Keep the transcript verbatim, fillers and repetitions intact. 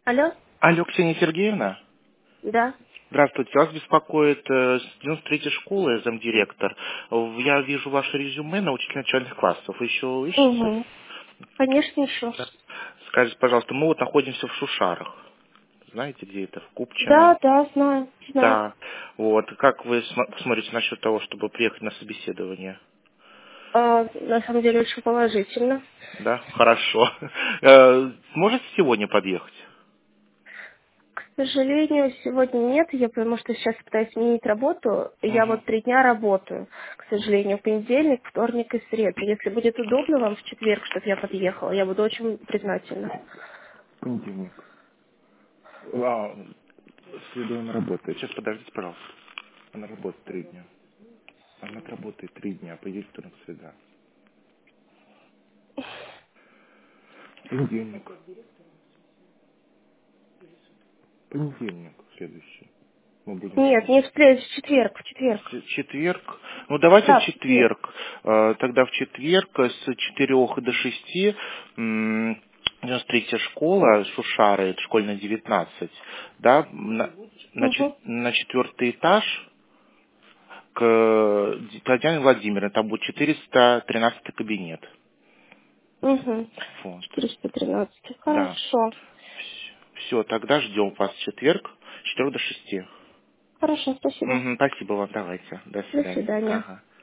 Алло? Алло, Ксения Сергеевна? Да. Здравствуйте, вас беспокоит э, с девяносто третьей школы, замдиректор. В- Я вижу ваше резюме на учителя начальных классов. Вы еще ищете? Угу. Конечно, еще. Да. Скажите, пожалуйста, мы вот находимся в Шушарах. Знаете, где это? В Купчино? Да, да, знаю, знаю. Да. Вот. Как вы см- смотрите насчет того, чтобы приехать на собеседование? А, на самом деле очень положительно. Да? Хорошо. Э, Сможете сегодня подъехать? К сожалению, сегодня нет, я потому что сейчас пытаюсь сменить работу. Я Угу. вот три дня работаю, к сожалению, в понедельник, вторник и среду. Если будет удобно вам в четверг, чтобы я подъехала, я буду очень признательна. Понедельник. А, в среду она работает. Сейчас подождите, пожалуйста. Она работает три дня. Она отработает три дня, поедет вторник, среда. Понедельник. Понедельник следующий. Мы будем с Нет, вами. не в среду, в четверг, в четверг. С- Четверг. Ну, давайте в Да, в четверг. четверг. Э, Тогда в четверг с четырех до шести м, девяносто третья школа, Шушары, это школьная девятнадцать, да, на, на, чет- Угу. на четвертый этаж к Татьяне Владимировне, там будет четыреста тринадцатый кабинет. Угу. Вот. четыреста тринадцать. Да. Хорошо. Все, тогда ждем вас в четверг с четырёх до шести. Хорошо, спасибо. Мгм, спасибо вам, давайте. До До свидания. свидания. Ага.